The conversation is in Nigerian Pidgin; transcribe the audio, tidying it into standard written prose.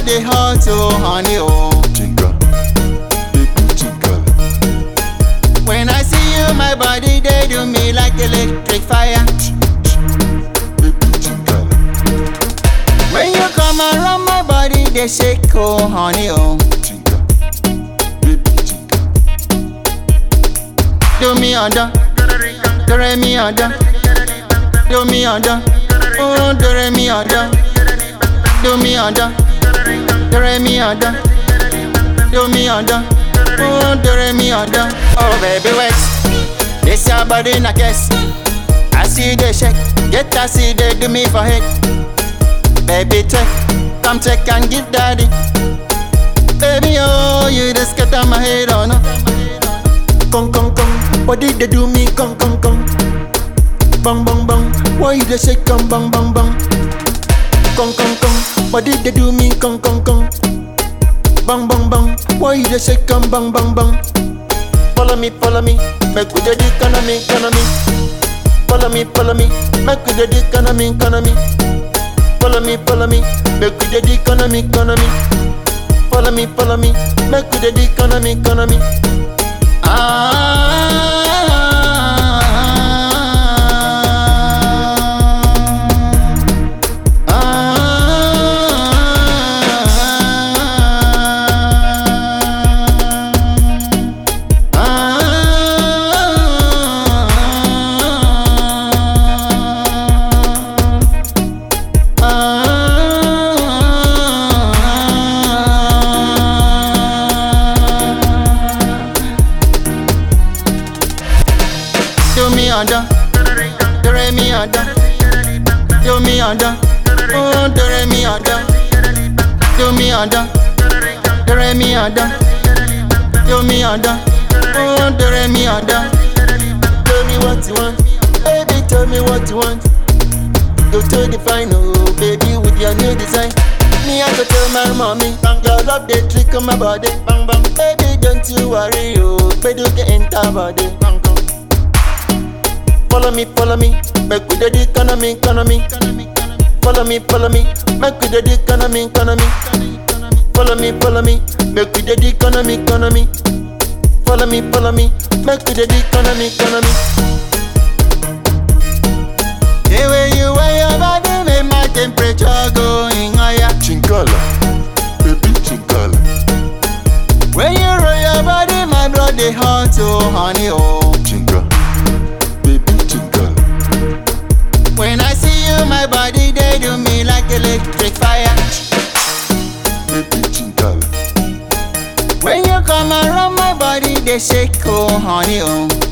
blood they hot, oh honey, oh. Chinga, baby chinga. When I see you, my body they do me like electric fire. Baby chinga, When you come around my body, they shake, oh honey, oh. chinga, baby chinga. Do me under, do re me under, do me under, oh do re me under, do me under, do re me under, do me under, oh do re me under. Oh baby wait, this your body na guess. I see they shake, get I see they do me for head. Baby check, come check and give daddy. Baby oh, you just get on my head, oh no. Kong kong kong, body they do me kong kong kong. Bang bang bang, why you dey shake kong bang bang bang. Kong kong kong, body they do me kong kong kong. Bang bang bang, why you dey shake kong bang bang bang. Follow me, make we do the economy. Follow me, make we do the economy. Follow me, make we do the economy. Follow me, make we do the economy. Do me under, do re me under, do me under, oh do re me under, do me under, do re me under, do me under, oh do re me under. Tell me what you want, baby, tell me what you want. Go to the final, baby, with your new design. Me I go tell my mommy, bang your love the trick on my body, bang bang. Baby, don't you worry, oh, baby, get enter body, bang bang. Follow me, make we do the economy. Follow me, make we do the economy. Follow me, make we do the economy. Follow me, make we do the economy. The way you wear your body make my temperature going higher. Chingala, baby chingala. When you roll your body, my blood they hot, oh honey, oh. Chinga, baby chinga. When I see you, my body they do me like electric fire. Baby chingala, When you come around my body, they shake, oh honey, oh.